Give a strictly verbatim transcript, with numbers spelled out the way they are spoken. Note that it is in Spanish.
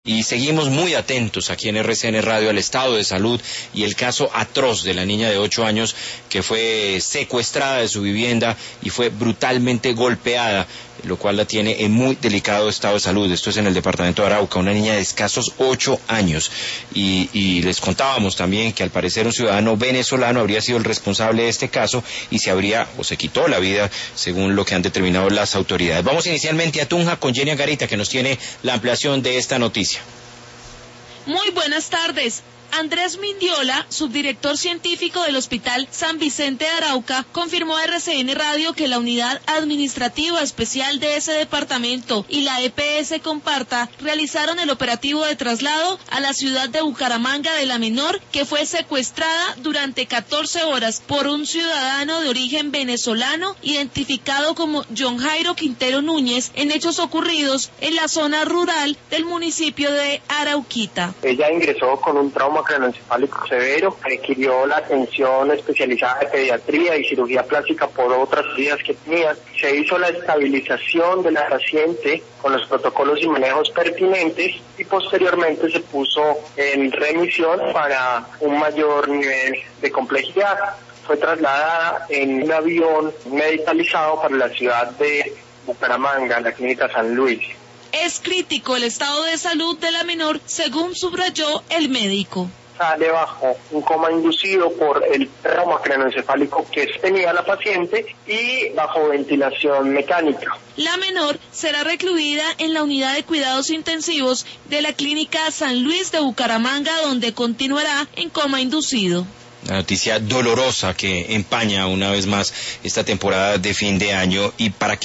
Y seguimos muy atentos aquí en R C N Radio al estado de salud y el caso atroz de la niña de ocho años que fue secuestrada de su vivienda y fue brutalmente golpeada, lo cual la tiene en muy delicado estado de salud. Esto es en el departamento de Arauca, una niña de escasos ocho años. Y, y les contábamos también que al parecer un ciudadano venezolano habría sido el responsable de este caso y se habría o se quitó la vida según lo que han determinado las autoridades. Vamos inicialmente a Tunja con Jenny Garita, que nos tiene la ampliación de esta noticia. Muy buenas tardes. Andrés Mindiola, subdirector científico del Hospital San Vicente de Arauca, confirmó a R C N Radio que la Unidad Administrativa Especial de ese departamento y la E P S Comparta realizaron el operativo de traslado a la ciudad de Bucaramanga de la menor, que fue secuestrada durante catorce horas por un ciudadano de origen venezolano identificado como John Jairo Quintero Núñez en hechos ocurridos en la zona rural del municipio de Arauquita. Ella ingresó con un trauma craneoencefálico severo, requirió la atención especializada de pediatría y cirugía plástica por otras heridas que tenía. Se hizo la estabilización de la paciente con los protocolos y manejos pertinentes y posteriormente se puso en remisión para un mayor nivel de complejidad. Fue trasladada en un avión medicalizado para la ciudad de Bucaramanga, la clínica San Luis. Es crítico el estado de salud de la menor, según subrayó el médico. Sale bajo un coma inducido por el trauma craneoencefálico que tenía la paciente y bajo ventilación mecánica. La menor será recluida en la unidad de cuidados intensivos de la clínica San Luis de Bucaramanga, donde continuará en coma inducido. Una noticia dolorosa que empaña una vez más esta temporada de fin de año y para que